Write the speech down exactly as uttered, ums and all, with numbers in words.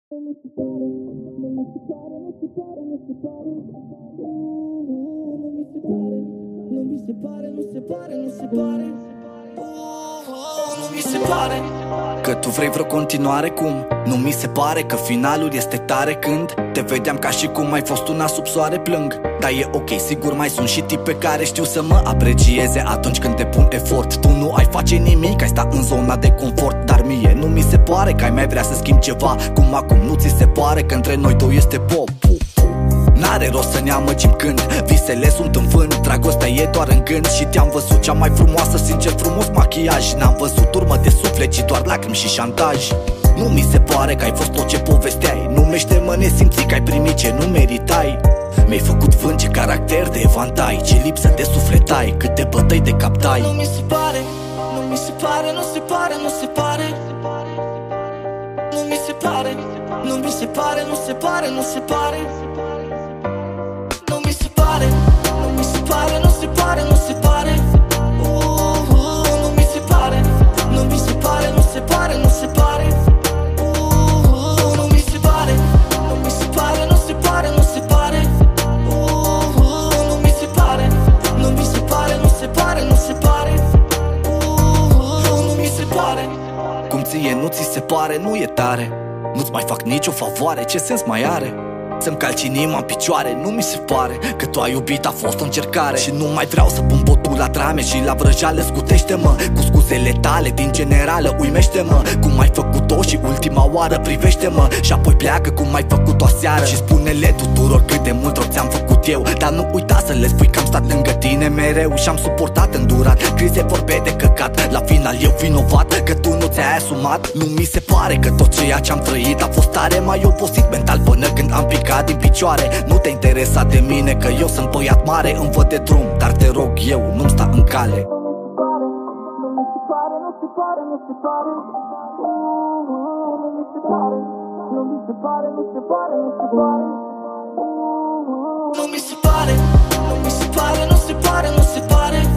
Nu mi se pare, nu se pare, nu se pare. Nu mi se pare că tu vrei vreo continuare, cum? Nu mi se pare că finalul este tare când te vedeam ca și cum ai fost una sub soare, plâng. Dar e ok, sigur mai sunt și tipe care știu să mă aprecieze atunci când te pun efort. Tu nu ai face nimic, ai sta în zona de confort. Dar mie nu mi se pare că ai mai vrea să schimbi ceva, cum acum nu ți se pare că între noi doi este pop. N-are rost să ne amăgim când visele sunt în vânt, dragostea e doar în gând. Și te-am văzut cea mai frumoasă, sincer frumos machiaj. N-am văzut urmă de suflet, ci doar lacrimi și șantaj. Nu mi se pare că ai fost tot ce povesteai. Numește-mă nesimțit că ai primit ce nu meritai. Mi-ai făcut vânt, ce caracter de evantai, ce lipsă de suflet ai, câte bătăi de captai. Nu mi se pare, nu mi se pare, nu se pare, nu se pare. Nu mi se pare, nu mi se pare, nu se pare, nu se pare. Nu mi se pare, nu mi se pare, nu se pare, nu se pare. uh, uh, Nu mi se pare, nu mi se pare, nu se pare, nu se pare. uh, uh, Nu mi se pare, nu mi se pare, nu se pare, nu se pare. uh, uh, Nu mi se pare, nu mi se pare, nu se pare, nu se pare. uh, uh, Nu mi se pare. Cum ție nu ți se pare, nu e tare. Nu-ți mai fac nicio favoare, ce sens mai are să-mi calci inima în picioare? Nu mi se pare că tu ai iubit, a fost o încercare. Și nu mai vreau să pun botul la drame și la vrăjeală. Scutește-mă cu scuzele tale din generală, uimește-mă cum ai făcut-o și ultima oară. Privește-mă și apoi pleacă cum ai făcut-o aseară. Și spune-le tuturor cât de mult rău ți-am făcut eu, dar nu uita să le spui că am stat lângă tine mereu. Și-am suportat, îndurat crize, vorbe de căcat. La final eu vinovat că tu nu ți-ai asumat. Nu mi se pare că tot ceea ce-am trăit a fost tare mai obosit mental până când am picat din picioare. Nu te interesa de mine că eu sunt băiat mare, îmi văd de drum, dar te rog eu, nu-mi sta în cale. Nu mi se pare, nu se pare, nu se pare. Nu mi se pare, nu mi se pare, nu se pare, nu se pare. Nu mi se pare, nu mi se pare, nu se pare, nu se pare.